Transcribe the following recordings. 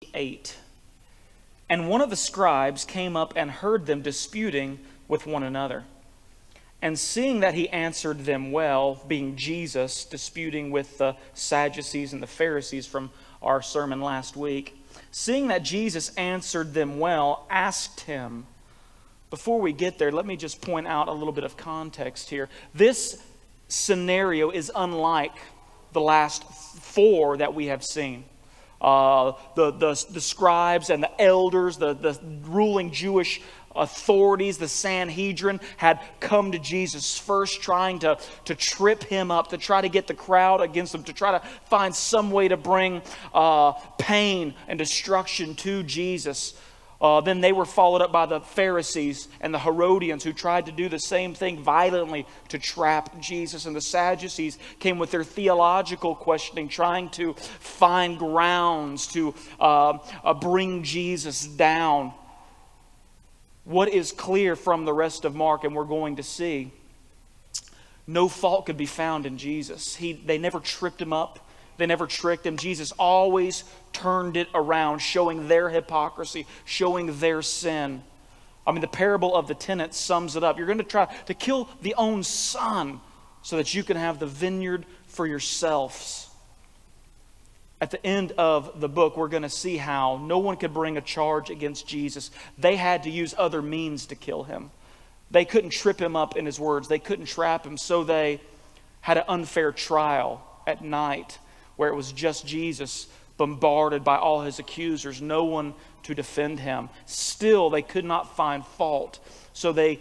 8. And one of the scribes came up and heard them disputing with one another. And seeing that he answered them well, being Jesus, disputing with the Sadducees and the Pharisees from our sermon last week, seeing that Jesus answered them well, asked him. Before we get there, let me just point out a little bit of context here. This scenario is unlike the last 4 that we have seen. The scribes and the elders, the ruling Jewish authorities, the Sanhedrin, had come to Jesus first, trying to trip him up, to try to get the crowd against him, to try to find some way to bring pain and destruction to Jesus. Then they were followed up by the Pharisees and the Herodians, who tried to do the same thing violently to trap Jesus. And the Sadducees came with their theological questioning, trying to find grounds to bring Jesus down. What is clear from the rest of Mark, and we're going to see, no fault could be found in Jesus. They never tripped him up. They never tricked him. Jesus always turned it around, showing their hypocrisy, showing their sin. I mean, the parable of the tenant sums it up. You're going to try to kill the own son so that you can have the vineyard for yourselves. At the end of the book, we're going to see how no one could bring a charge against Jesus. They had to use other means to kill him. They couldn't trip him up in his words. They couldn't trap him. So they had an unfair trial at night, where it was just Jesus, bombarded by all his accusers, no one to defend him. Still, they could not find fault. So they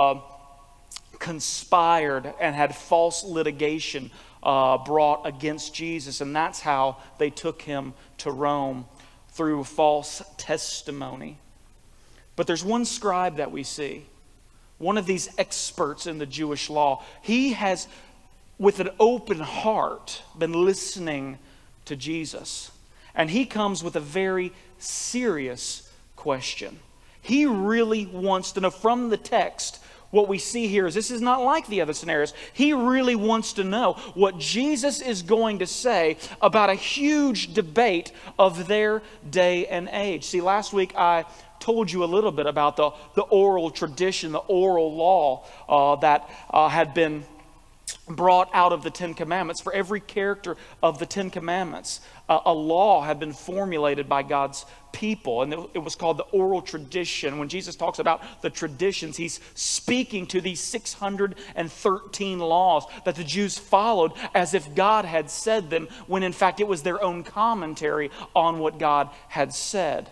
conspired and had false litigation brought against Jesus. And that's how they took him to Rome, through false testimony. But there's one scribe that we see, one of these experts in the Jewish law. He has, with an open heart, been listening to Jesus. And he comes with a very serious question. He really wants to know from the text. What we see here is this is not like the other scenarios. He really wants to know what Jesus is going to say about a huge debate of their day and age. See, last week I told you a little bit about the oral tradition, the oral law that had been brought out of the Ten Commandments. For every character of the Ten Commandments, a law had been formulated by God's people, and it was called the oral tradition. When Jesus talks about the traditions, he's speaking to these 613 laws that the Jews followed as if God had said them, when in fact it was their own commentary on what God had said.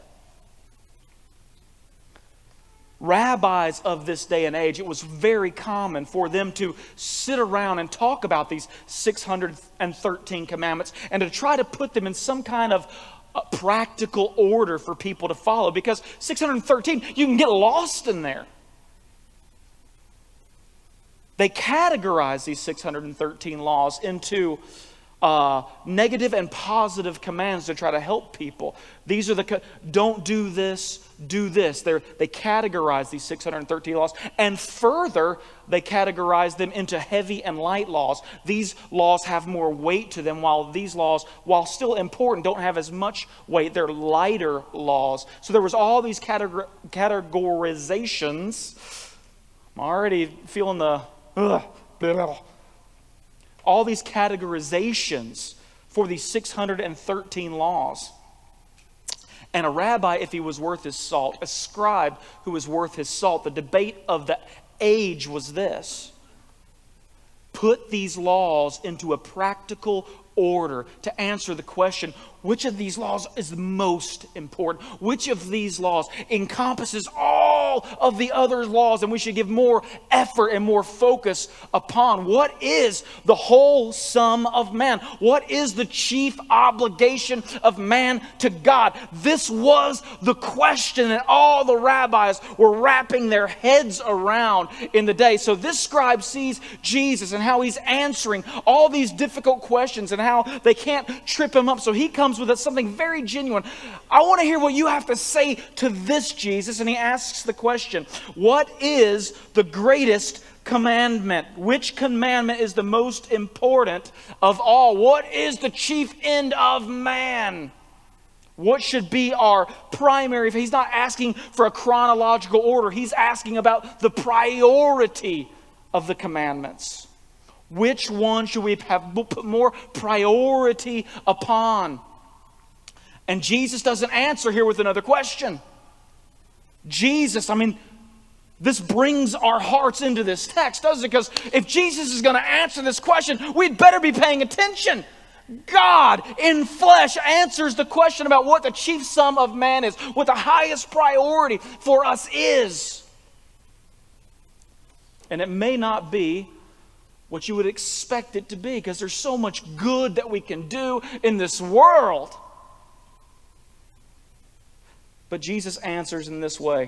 Rabbis of this day and age, it was very common for them to sit around and talk about these 613 commandments and to try to put them in some kind of practical order for people to follow, because 613, you can get lost in there. They categorize these 613 laws into negative and positive commands to try to help people. These are don't do this, do this. They categorize these 613 laws, and further, they categorize them into heavy and light laws. These laws have more weight to them, while these laws, while still important, don't have as much weight. They're lighter laws. So there was all these categorizations. I'm already feeling the all these categorizations for these 613 laws. And a rabbi, if he was worth his salt, a scribe who was worth his salt, the debate of the age was this: put these laws into a practical order to answer the question, which of these laws is most important? Which of these laws encompasses all of the other laws, and we should give more effort and more focus upon? What is the whole sum of man? What is the chief obligation of man to God? This was the question that all the rabbis were wrapping their heads around in the day. So this scribe sees Jesus and how he's answering all these difficult questions and how they can't trip him up. So he comes with something very genuine. I want to hear what you have to say to this, Jesus. And he asks the question, what is the greatest commandment? Which commandment is the most important of all? What is the chief end of man? What should be our primary? He's not asking for a chronological order. He's asking about the priority of the commandments. Which one should we put more priority upon? And Jesus doesn't answer here with another question. This brings our hearts into this text, doesn't it? Because if Jesus is going to answer this question, we'd better be paying attention. God in flesh answers the question about what the chief sum of man is, what the highest priority for us is. And it may not be what you would expect it to be, because there's so much good that we can do in this world. But Jesus answers in this way.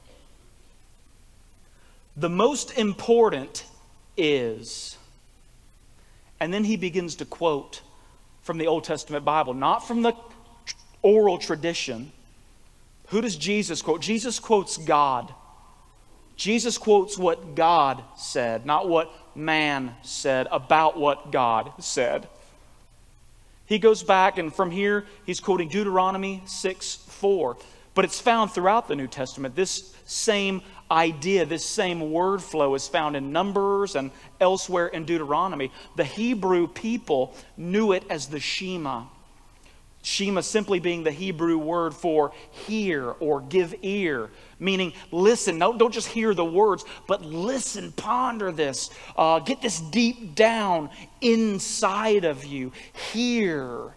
The most important is, and then he begins to quote from the Old Testament Bible, not from the oral tradition. Who does Jesus quote? Jesus quotes God. Jesus quotes what God said, not what man said about what God said. He goes back, and from here, he's quoting Deuteronomy 6:4. But it's found throughout the New Testament. This same idea, this same word flow is found in Numbers and elsewhere in Deuteronomy. The Hebrew people knew it as the Shema. Shema simply being the Hebrew word for hear or give ear, meaning listen. No, don't just hear the words, but listen, ponder this. Get this deep down inside of you. Hear.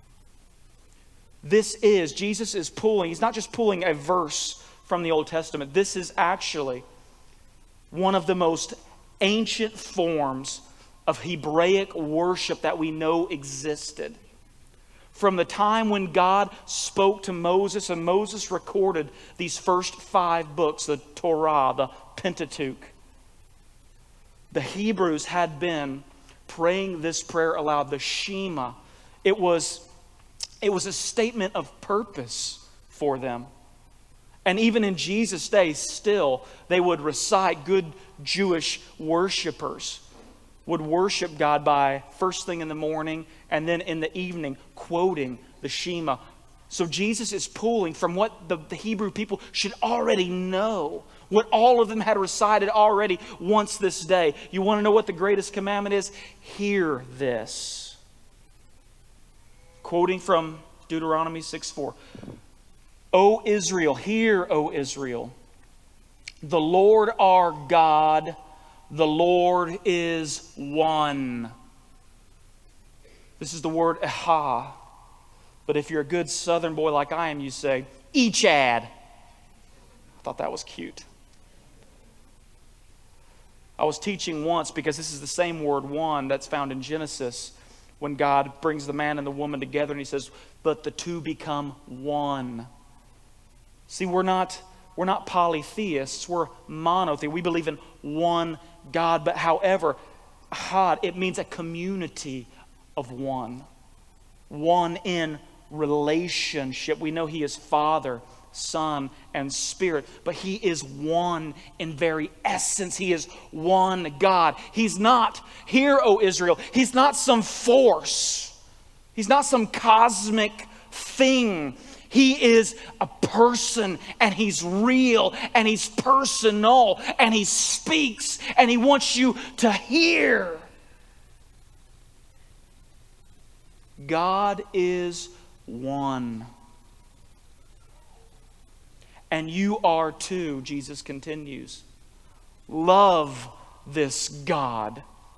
Jesus is pulling, he's not just pulling a verse from the Old Testament. This is actually one of the most ancient forms of Hebraic worship that we know existed. From the time when God spoke to Moses, and Moses recorded these first 5 books, the Torah, the Pentateuch, the Hebrews had been praying this prayer aloud, the Shema. It was a statement of purpose for them. And even in Jesus' day, still, they would recite, good Jewish worshipers would worship God by first thing in the morning and then in the evening quoting the Shema. So Jesus is pulling from what the Hebrew people should already know, what all of them had recited already once this day. You want to know what the greatest commandment is? Hear this. Quoting from Deuteronomy 6:4. O Israel, hear, O Israel, the Lord our God, the Lord is one. This is the word Ehah. But if you're a good southern boy like I am, you say, Echad. I thought that was cute. I was teaching once, because this is the same word one that's found in Genesis, when God brings the man and the woman together and he says, but the two become one. See, we're not polytheists, we're monotheists. We believe in one God, but however, Ahad, it means a community of one. One in relationship. We know he is Father, Son, and Spirit, but he is one in very essence. He is one God. He's not, hear, O Israel, he's not some force. He's not some cosmic thing. He is a person, and he's real, and he's personal, and he speaks, and he wants you to hear. God is one. And you are too, Jesus continues. Love this God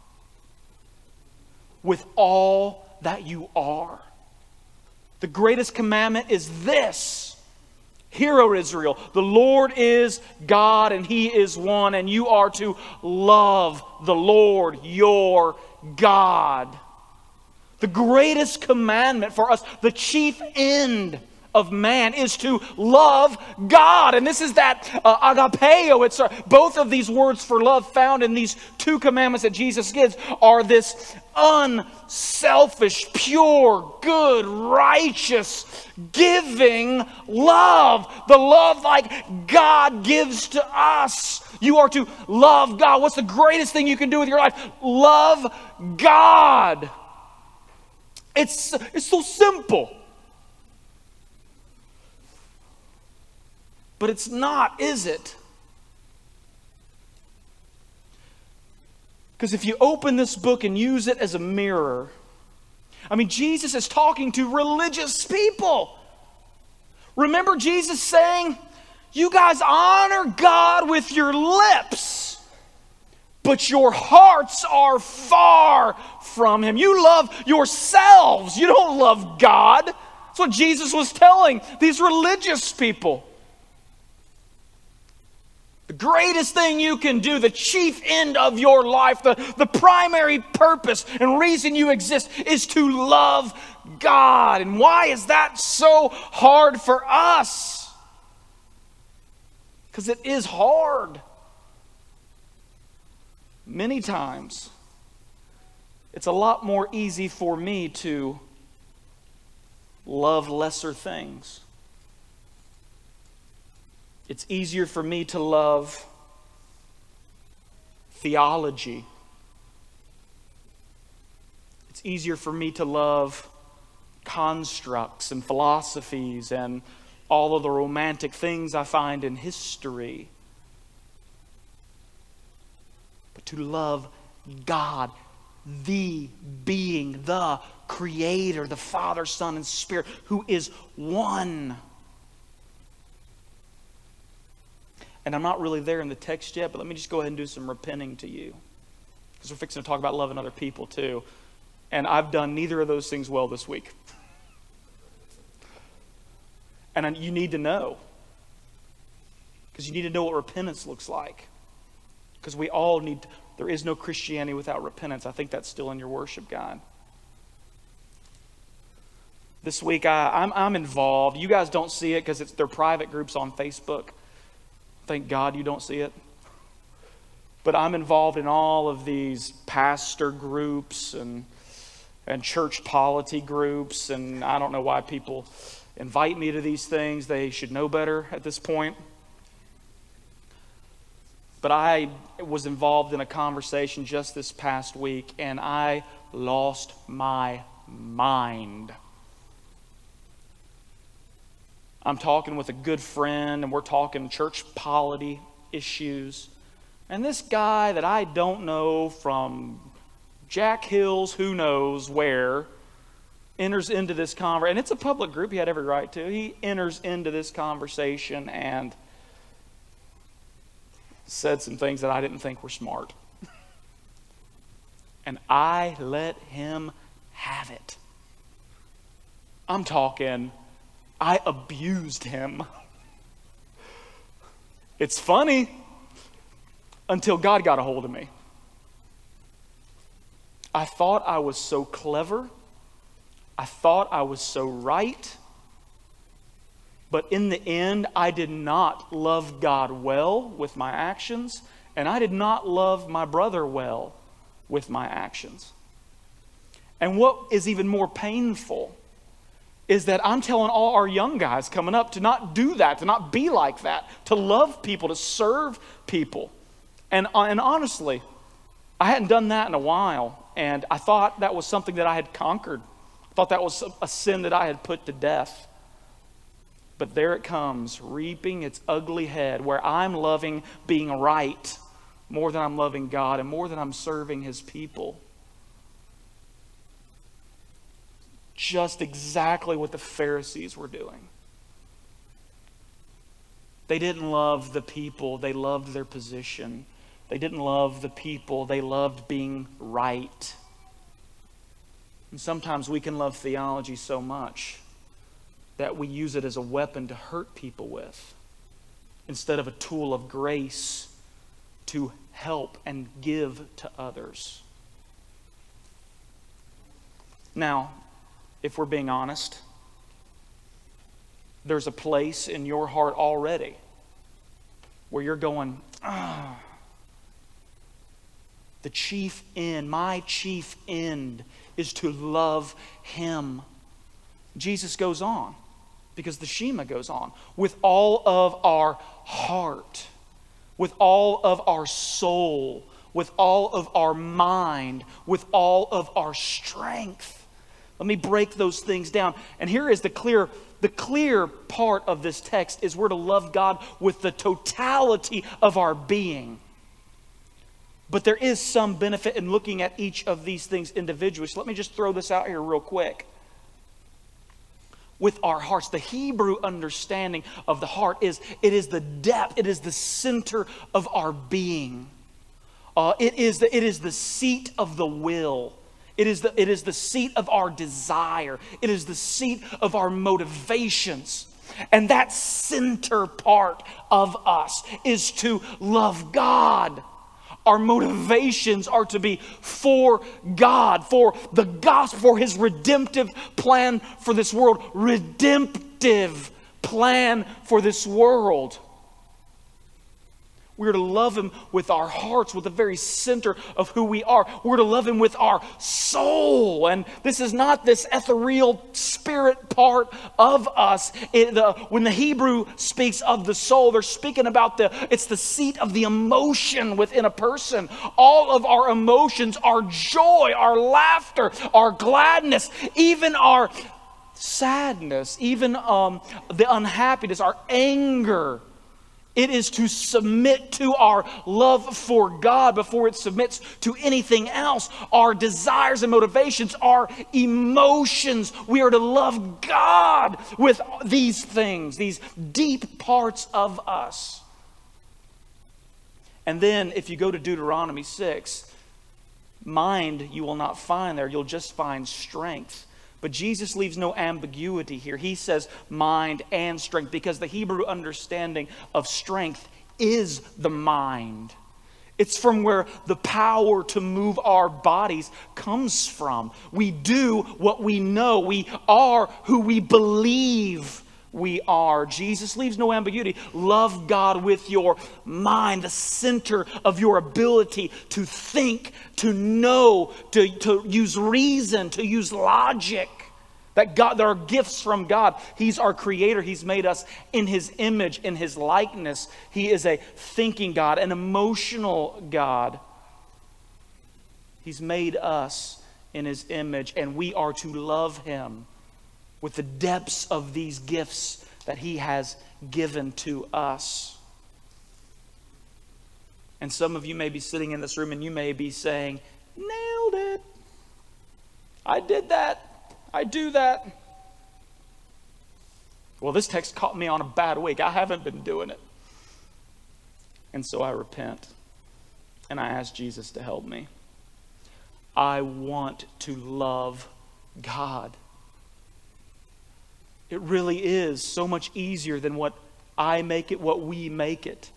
with all that you are. The greatest commandment is this. Hear, O Israel, the Lord is God and he is one, and you are to love the Lord your God. The greatest commandment for us, the chief end of man, is to love God. And this is that agapeo. It's both of these words for love found in these two commandments that Jesus gives are this unselfish, pure, good, righteous, giving love. The love like God gives to us. You are to love God. What's the greatest thing you can do with your life? Love God. It's so simple. but it's not, is it? Because if you open this book and use it as a mirror, I mean, Jesus is talking to religious people. Remember Jesus saying, you guys honor God with your lips, but your hearts are far from Him. You love yourselves. You don't love God. That's what Jesus was telling these religious people. The greatest thing you can do, the chief end of your life, the primary purpose and reason you exist is to love God. And why is that so hard for us? Because it is hard. Many times, it's a lot more easy for me to love lesser things. It's easier for me to love theology. It's easier for me to love constructs and philosophies and all of the romantic things I find in history. But to love God, the being, the Creator, the Father, Son, and Spirit, who is one. And I'm not really there in the text yet, but let me just go ahead and do some repenting to you. Because we're fixing to talk about loving other people too. And I've done neither of those things well this week. And you need to know. Because you need to know what repentance looks like. Because we all need, there is no Christianity without repentance. I think that's still in your worship guide. This week I'm involved. You guys don't see it because they're private groups on Facebook. Thank God you don't see it. But I'm involved in all of these pastor groups and church polity groups. And I don't know why people invite me to these things. They should know better at this point. But I was involved in a conversation just this past week, and I lost my mind. I'm talking with a good friend, and we're talking church polity issues. And this guy that I don't know from Jack Hills, who knows where, enters into this conversation. And it's a public group, he had every right to. He enters into this conversation and said some things that I didn't think were smart. And I let him have it. I'm talking, I abused him. It's funny until God got a hold of me. I thought I was so clever. I thought I was so right. But in the end, I did not love God well with my actions, and I did not love my brother well with my actions. And what is even more painful is that I'm telling all our young guys coming up to not do that, to not be like that, to love people, to serve people. And honestly, I hadn't done that in a while, and I thought that was something that I had conquered. I thought that was a sin that I had put to death. But there it comes, reaping its ugly head, where I'm loving being right more than I'm loving God and more than I'm serving His people. Just exactly what the Pharisees were doing. They didn't love the people, they loved their position. They didn't love the people, they loved being right. And sometimes we can love theology so much that we use it as a weapon to hurt people with, instead of a tool of grace to help and give to others. Now, if we're being honest, there's a place in your heart already where you're going, the chief end, my chief end is to love Him. Jesus goes on, because the Shema goes on, with all of our heart, with all of our soul, with all of our mind, with all of our strength. Let me break those things down. And here is the The clear part of this text is we're to love God with the totality of our being. But there is some benefit in looking at each of these things individually. So let me just throw this out here real quick. With our hearts, the Hebrew understanding of the heart is it is the depth, it is the center of our being. It is the seat of the will. It is the seat of our desire. It is the seat of our motivations. And that center part of us is to love God. Our motivations are to be for God, for the gospel, for His redemptive plan for this world. Redemptive plan for this world. We're to love Him with our hearts, with the very center of who we are. We're to love Him with our soul. And this is not this ethereal spirit part of us. When the Hebrew speaks of the soul, they're speaking about it's the seat of the emotion within a person. All of our emotions, our joy, our laughter, our gladness, even our sadness, even the unhappiness, our anger. It is to submit to our love for God before it submits to anything else. Our desires and motivations, our emotions. We are to love God with these things, these deep parts of us. And then if you go to Deuteronomy 6, mind you will not find there. You'll just find strength. But Jesus leaves no ambiguity here. He says mind and strength, because the Hebrew understanding of strength is the mind. It's from where the power to move our bodies comes from. We do what we know. We are who we believe we are. Jesus leaves no ambiguity. Love God with your mind, the center of your ability to think, to know, to use reason, to use logic. That God, there are gifts from God. He's our creator. He's made us in His image, in His likeness. He is a thinking God, an emotional God. He's made us in His image, and we are to love Him with the depths of these gifts that He has given to us. And some of you may be sitting in this room and you may be saying, nailed it. I did that. I do that. Well, this text caught me on a bad week. I haven't been doing it. And so I repent. And I ask Jesus to help me. I want to love God. It really is so much easier than what I make it, what we make it.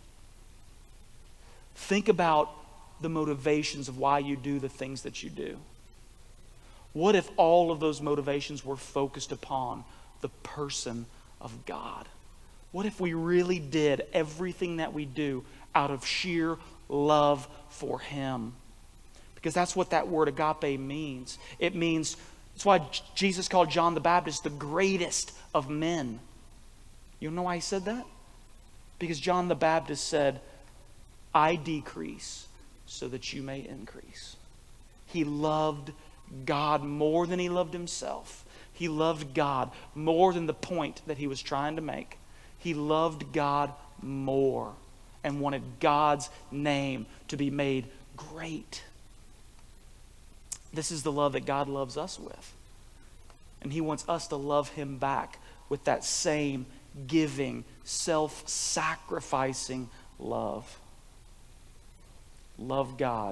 Think about the motivations of why you do the things that you do. What if all of those motivations were focused upon the person of God? What if we really did everything that we do out of sheer love for Him? Because that's what that word agape means. It means, that's why Jesus called John the Baptist the greatest of men. You know why He said that? Because John the Baptist said, I decrease so that you may increase. He loved God more than He loved Himself. He loved God more than the point that He was trying to make. He loved God more and wanted God's name to be made great. This is the love that God loves us with. And He wants us to love Him back with that same giving, self-sacrificing love. Love God.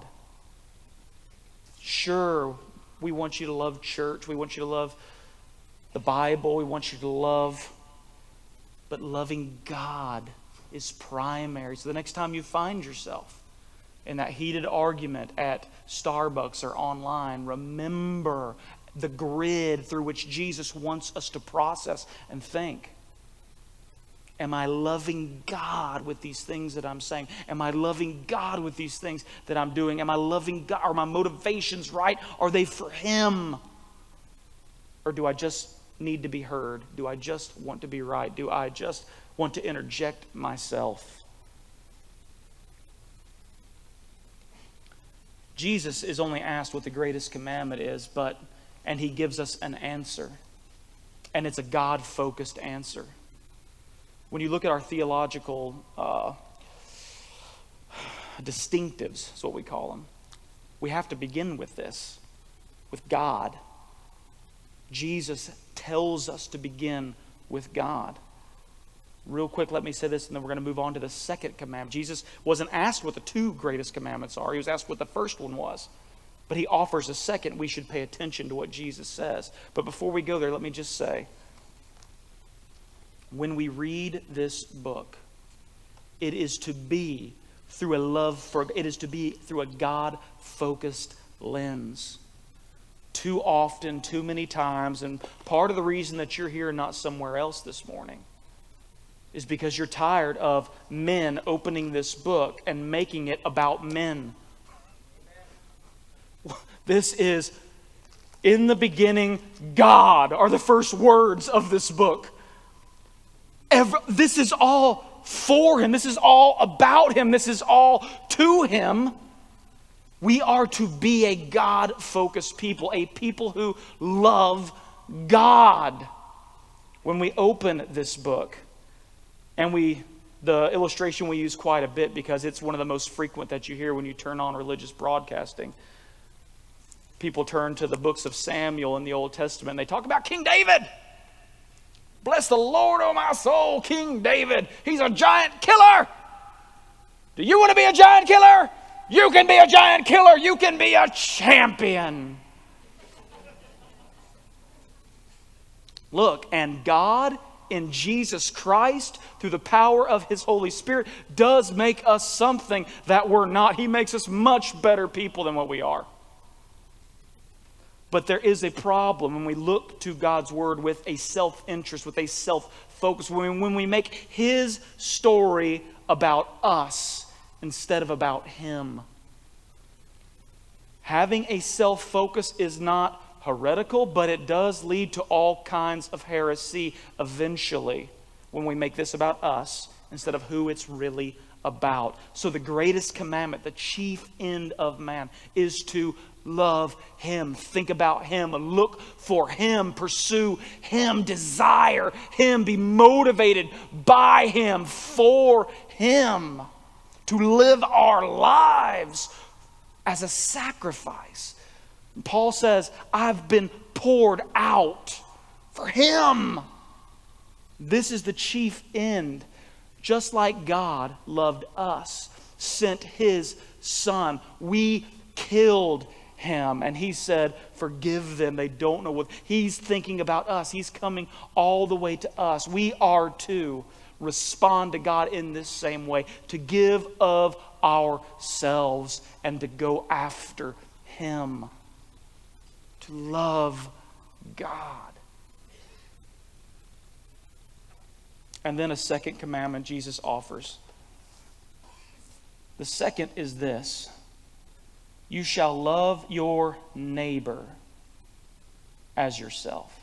Sure, we want you to love church. We want you to love the Bible. We want you to love. But loving God is primary. So the next time you find yourself in that heated argument at Starbucks or online, remember the grid through which Jesus wants us to process and think. Am I loving God with these things that I'm saying? Am I loving God with these things that I'm doing? Am I loving God? Are my motivations right? Are they for Him? Or do I just need to be heard? Do I just want to be right? Do I just want to interject myself? Jesus is only asked what the greatest commandment is, and He gives us an answer. And it's a God-focused answer. When you look at our theological distinctives, is what we call them, we have to begin with this, with God. Jesus tells us to begin with God. Real quick, let me say this, and then we're going to move on to the second commandment. Jesus wasn't asked what the two greatest commandments are. He was asked what the first one was. But he offers a second. We should pay attention to what Jesus says. But before we go there, let me just say, when we read this book, it is to be through a God-focused lens. Too often, too many times, and part of the reason that you're here and not somewhere else this morning is because you're tired of men opening this book and making it about men. This is, in the beginning, God are the first words of this book. This is all for Him. This is all about Him. This is all to Him. We are to be a God-focused people, a people who love God. When we open this book, and the illustration we use quite a bit because it's one of the most frequent that you hear when you turn on religious broadcasting. People turn to the books of Samuel in the Old Testament and they talk about King David. Bless the Lord, oh my soul, King David. He's a giant killer. Do you want to be a giant killer? You can be a giant killer. You can be a champion. Look, and God in Jesus Christ, through the power of His Holy Spirit, does make us something that we're not. He makes us much better people than what we are. But there is a problem when we look to God's Word with a self-interest, with a self-focus, when we make His story about us instead of about Him. Having a self-focus is not heretical, but it does lead to all kinds of heresy eventually when we make this about us instead of who it's really about. So the greatest commandment, the chief end of man, is to love Him. Think about Him. Look for Him. Pursue Him. Desire Him. Be motivated by Him, for Him. To live our lives as a sacrifice. Paul says, I've been poured out for Him. This is the chief end. Just like God loved us, sent His Son. We killed Him. And He said, forgive them. They don't know what. He's thinking about us. He's coming all the way to us. We are to respond to God in this same way. To give of ourselves and to go after Him. To love God. And then a second commandment Jesus offers. The second is this: you shall love your neighbor as yourself.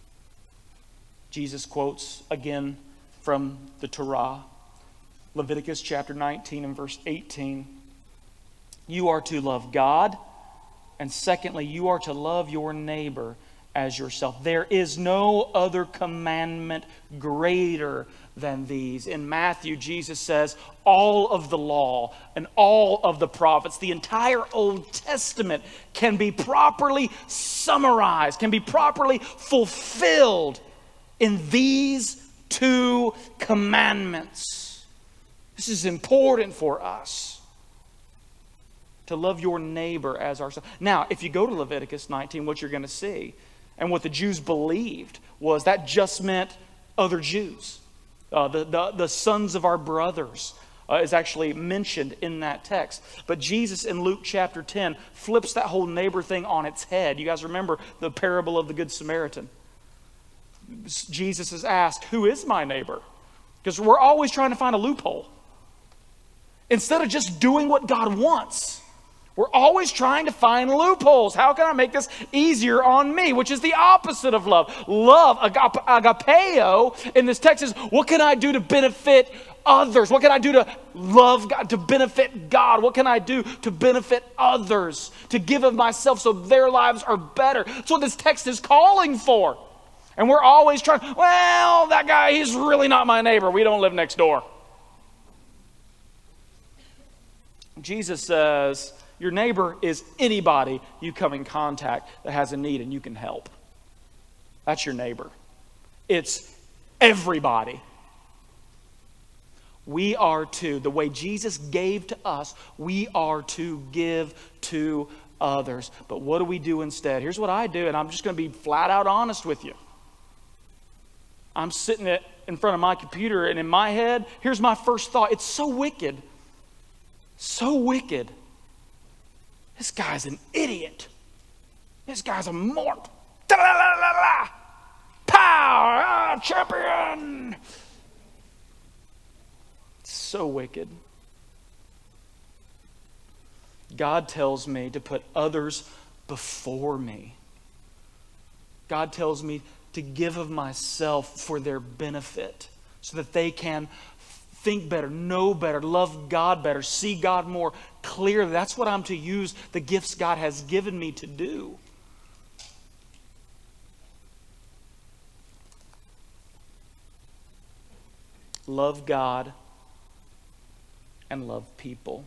Jesus quotes again from the Torah, Leviticus chapter 19 and verse 18. You are to love God, and secondly, you are to love your neighbor as yourself. There is no other commandment greater than these. In Matthew, Jesus says all of the law and all of the prophets, the entire Old Testament, can be properly summarized, can be properly fulfilled in these two commandments. This is important for us. To love your neighbor as ourselves. Now, if you go to Leviticus 19, what you're going to see, and what the Jews believed, was that just meant other Jews. The sons of our brothers is actually mentioned in that text. But Jesus in Luke chapter 10 flips that whole neighbor thing on its head. You guys remember the parable of the Good Samaritan. Jesus is asked, who is my neighbor? Because we're always trying to find a loophole. Instead of just doing what God wants, we're always trying to find loopholes. How can I make this easier on me? Which is the opposite of love. Love, agapeo, in this text is, what can I do to benefit others? What can I do to love God, to benefit God? What can I do to benefit others? To give of myself so their lives are better. That's what this text is calling for. And we're always trying, well, that guy, he's really not my neighbor. We don't live next door. Jesus says, your neighbor is anybody you come in contact that has a need and you can help. That's your neighbor. It's everybody. We are to, the way Jesus gave to us, we are to give to others. But what do we do instead? Here's what I do, and I'm just going to be flat out honest with you. I'm sitting in front of my computer, and in my head, here's my first thought. It's so wicked. So wicked. This guy's an idiot. This guy's a moron. Power! Champion! So wicked. God tells me to put others before me. God tells me to give of myself for their benefit so that they can think better, know better, love God better, see God more clearly. That's what I'm to use the gifts God has given me to do. Love God and love people.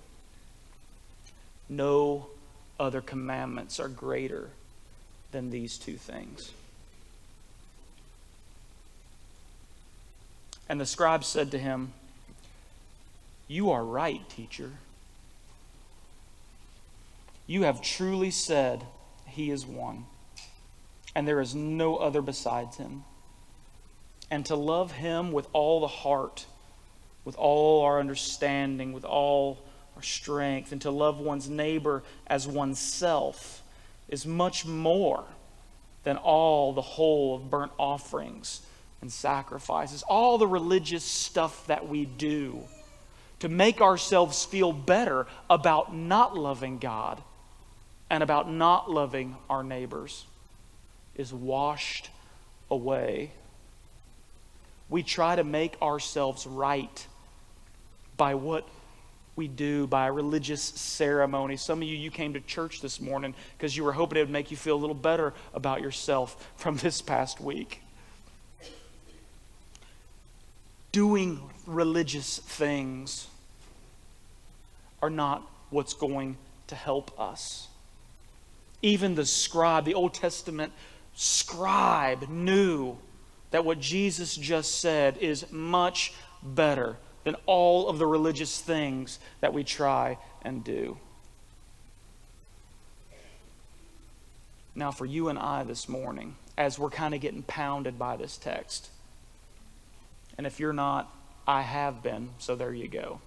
No other commandments are greater than these two things. And the scribe said to him, you are right, teacher. You have truly said he is one, and there is no other besides him. And to love him with all the heart, with all our understanding, with all our strength, and to love one's neighbor as oneself is much more than all the whole of burnt offerings and sacrifices, all the religious stuff that we do to make ourselves feel better about not loving God and about not loving our neighbors is washed away. We try to make ourselves right by what we do, by a religious ceremony. Some of you came to church this morning because you were hoping it would make you feel a little better about yourself from this past week. Doing religious things are not what's going to help us. Even the scribe, the Old Testament scribe, knew that what Jesus just said is much better than all of the religious things that we try and do. Now, for you and I this morning, as we're kind of getting pounded by this text, and if you're not, I have been, so there you go.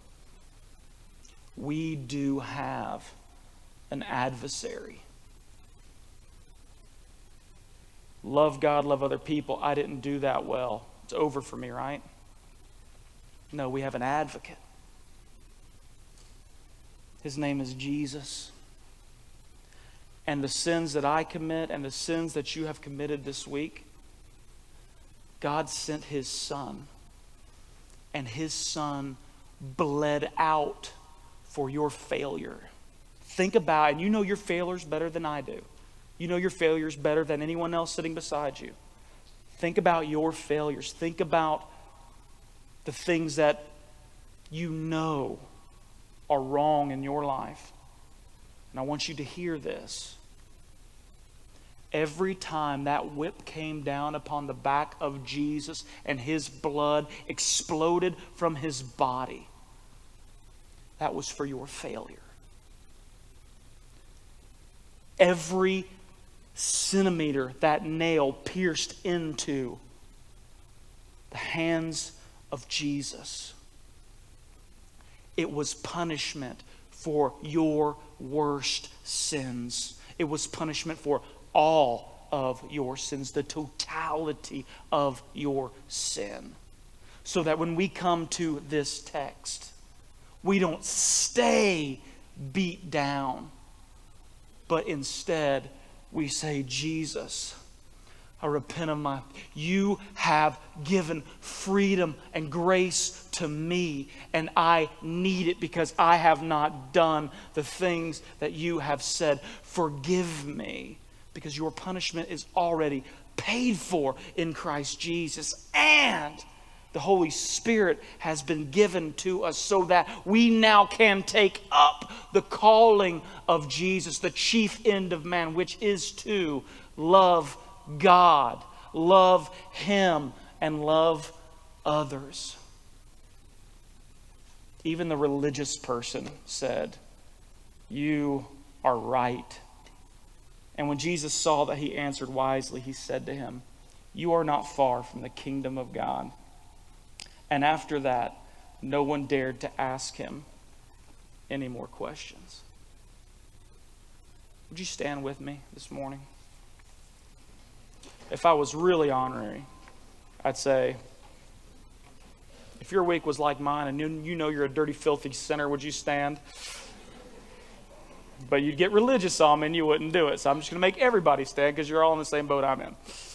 We do have an adversary. Love God, love other people. I didn't do that well. It's over for me, right? No, we have an advocate. His name is Jesus. And the sins that I commit and the sins that you have committed this week, God sent His Son. And His Son bled out for your failure. Think about it, and you know your failures better than I do. You know your failures better than anyone else sitting beside you. Think about your failures. Think about the things that you know are wrong in your life. And I want you to hear this. Every time that whip came down upon the back of Jesus and His blood exploded from His body, that was for your failure. Every centimeter that nail pierced into the hands of Jesus, it was punishment for your worst sins. It was punishment for all of your sins, the totality of your sin. So that when we come to this text, we don't stay beat down, but instead we say, Jesus, I repent of my... You have given freedom and grace to me, and I need it because I have not done the things that you have said. Forgive me, because your punishment is already paid for in Christ Jesus. And the Holy Spirit has been given to us so that we now can take up the calling of Jesus, the chief end of man, which is to love God, love Him, and love others. Even the religious person said, "You are right." And when Jesus saw that he answered wisely, he said to him, "You are not far from the kingdom of God." And after that, no one dared to ask him any more questions. Would you stand with me this morning? If I was really honorary, I'd say, if your week was like mine and you know you're a dirty, filthy sinner, would you stand? But you'd get religious on me and you wouldn't do it. So I'm just going to make everybody stand because you're all in the same boat I'm in.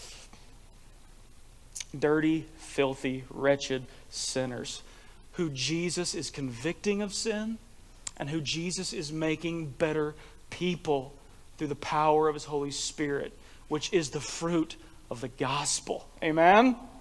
Dirty, filthy, wretched sinners who Jesus is convicting of sin and who Jesus is making better people through the power of His Holy Spirit, which is the fruit of the gospel. Amen?